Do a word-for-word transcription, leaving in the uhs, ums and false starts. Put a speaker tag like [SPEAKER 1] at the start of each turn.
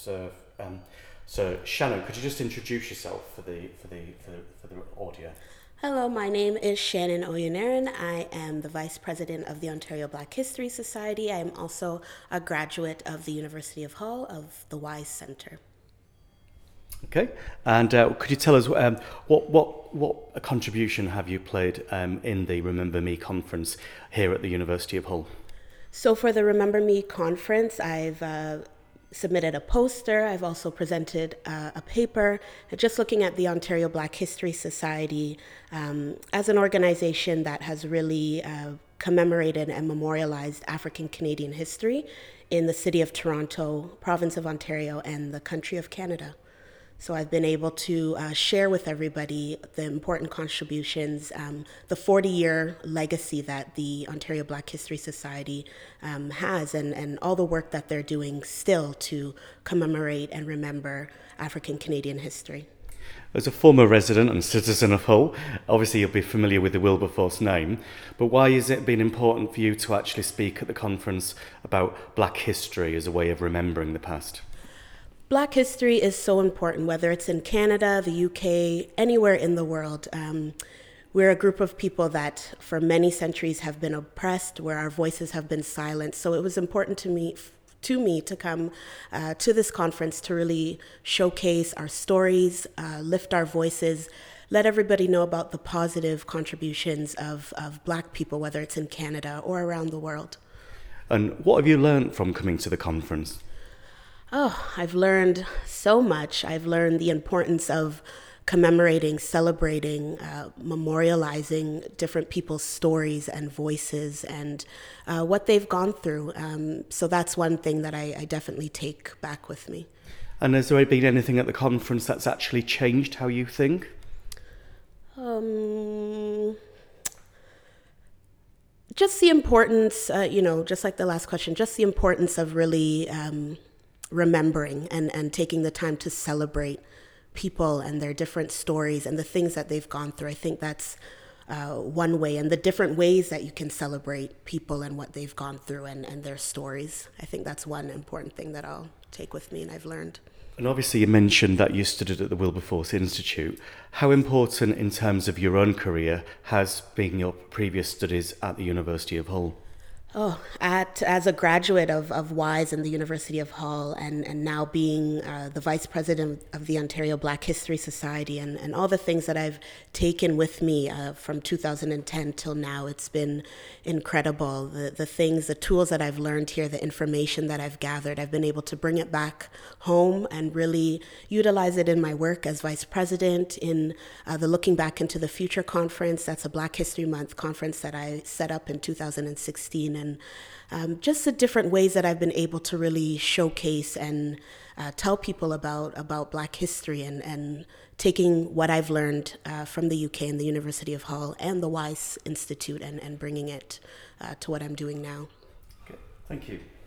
[SPEAKER 1] So, um, so Shannon, could you just introduce yourself for the for the for the, for the audio?
[SPEAKER 2] Hello, my name is Shannon Oyunerin. I am the Vice President of the Ontario Black History Society. I am also a graduate of the University of Hull of the Wise Centre.
[SPEAKER 1] Okay, and uh, could you tell us um, what what what a contribution have you played um, in the Remember Me conference here at the University of Hull?
[SPEAKER 2] So for the Remember Me conference, I've uh, submitted a poster. I've also presented uh, a paper, just looking at the Ontario Black History Society um, as an organization that has really uh, commemorated and memorialized African Canadian history in the city of Toronto, province of Ontario, and the country of Canada. So I've been able to uh, share with everybody the important contributions, um, the forty-year legacy that the Ontario Black History Society um, has, and, and all the work that they're doing still to commemorate and remember African Canadian history.
[SPEAKER 1] As a former resident and citizen of Hull, obviously you'll be familiar with the Wilberforce name, but why has it been important for you to actually speak at the conference about Black history as a way of remembering the past?
[SPEAKER 2] Black history is so important, whether it's in Canada, the U K, anywhere in the world. Um, we're a group of people that for many centuries have been oppressed, where our voices have been silenced. So it was important to me to me to come uh, to this conference to really showcase our stories, uh, lift our voices, let everybody know about the positive contributions of, of Black people, whether it's in Canada or around the world.
[SPEAKER 1] And what have you learned from coming to the conference?
[SPEAKER 2] Oh, I've learned so much. I've learned the importance of commemorating, celebrating, uh, memorializing different people's stories and voices and uh, what they've gone through. Um, so that's one thing that I, I definitely take back with me.
[SPEAKER 1] And has there been anything at the conference that's actually changed how you think?
[SPEAKER 2] Um, just the importance, uh, you know, just like the last question, just the importance of really um, remembering and, and taking the time to celebrate people and their different stories and the things that they've gone through. I think that's uh, one way, and the different ways that you can celebrate people and what they've gone through and, and their stories. I think that's one important thing that I'll take with me and I've learned.
[SPEAKER 1] And obviously you mentioned that you studied at the Wilberforce Institute. How important in terms of your own career has been your previous studies at the University of Hull?
[SPEAKER 2] Oh, at as a graduate of, of WISE and the University of Hull, and, and now being uh, the vice president of the Ontario Black History Society, and, and all the things that I've taken with me uh, from two thousand ten till now, it's been incredible. The the things, the tools that I've learned here, the information that I've gathered, I've been able to bring it back home and really utilize it in my work as vice president in uh, the Looking Back into the Future conference. That's a Black History Month conference that I set up in two thousand sixteen. And um, just the different ways that I've been able to really showcase and uh, tell people about about Black history, and, and taking what I've learned uh, from the U K and the University of Hull and the WISE Institute, and, and bringing it uh, to what I'm doing now.
[SPEAKER 1] Okay, thank you.